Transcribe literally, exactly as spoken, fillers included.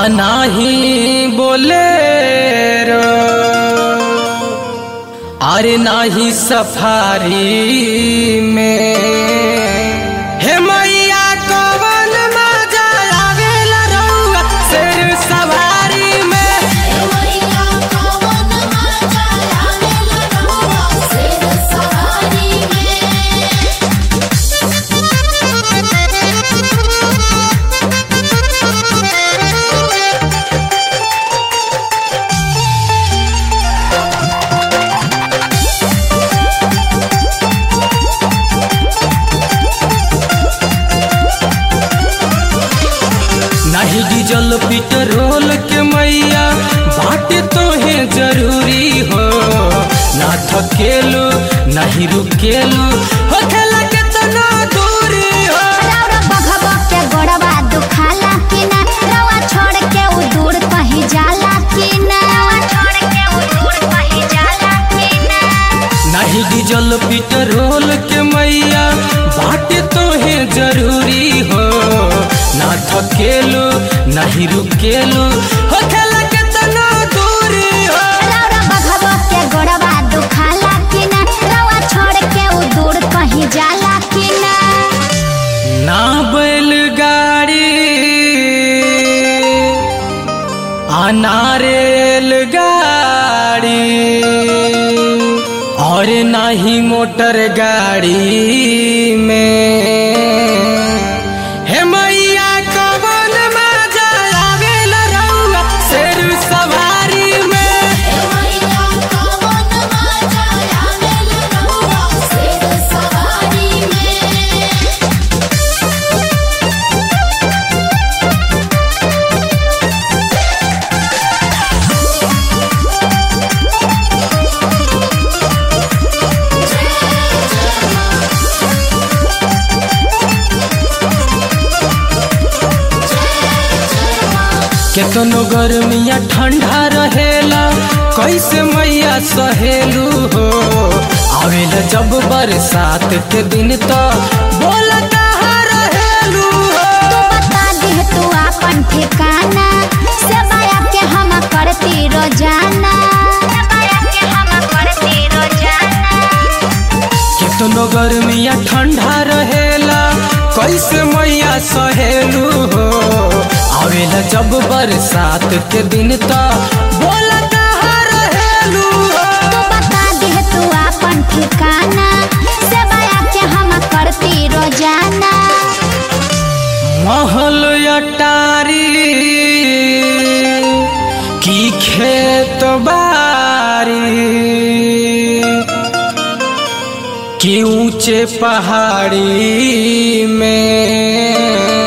नाही बोलेरो अरे नाही सफारी में हे मैया कवन मजा आवेला रउआ शेर सवारी में। हे मैया कवन मजा आवेला रउआ शेर सवारी में। नहीं डीजल पेट्रोल के मैया बाटे तो है जरूरी हो ना थकेलू नहीं रुकेलू हो खेला के तना दूरी हो। रउरा बघबा के गोड़वा दुखाला कि ना रउआ छोड़ के उ दूर कहीं जाला कि ना छोड़ के उ दूर कहीं जाला कि ना। नहीं डीजल पेट्रोल के मैया बाटे तो है जरूरी हो ना थकेलू नहीं रुकेलू हो खेला के तना दूरी हो। रउरा बघबा के गोड़वा दुखाला कि ना रउआ छोड़ के उ दूर कहीं जाला कि ना। ना बैलगाड़ी आना रेलगाड़ी और ना ही मोटर गाड़ी में हे मैया कवन मजा आवेला रउआ शेर सवारी में। हे मैया कवन मजा आवेला रउआ शेर सवारी में। केतनो गर्मिया ठंडा रहेला कैसे मैया सहेलू हो आवेला जब बरसात के दिन तो बोल कहाँ रहेलू हो। तू बता दे तू अपन ठिकाना से बाया के हम करती रोजाना से बाया के हम करती रोजाना। केतनो गर्मिया ठंडा रहेला कैसे मैया सहेलू हो आवेला जब बरसात के दिन तो बोल कहाँ रहेलू हो। तू बता दे तू अपन ठिकाना से बाया के हम करती रोजाना। महल अटारी की खेत बारी की ऊंचे पहाड़ी में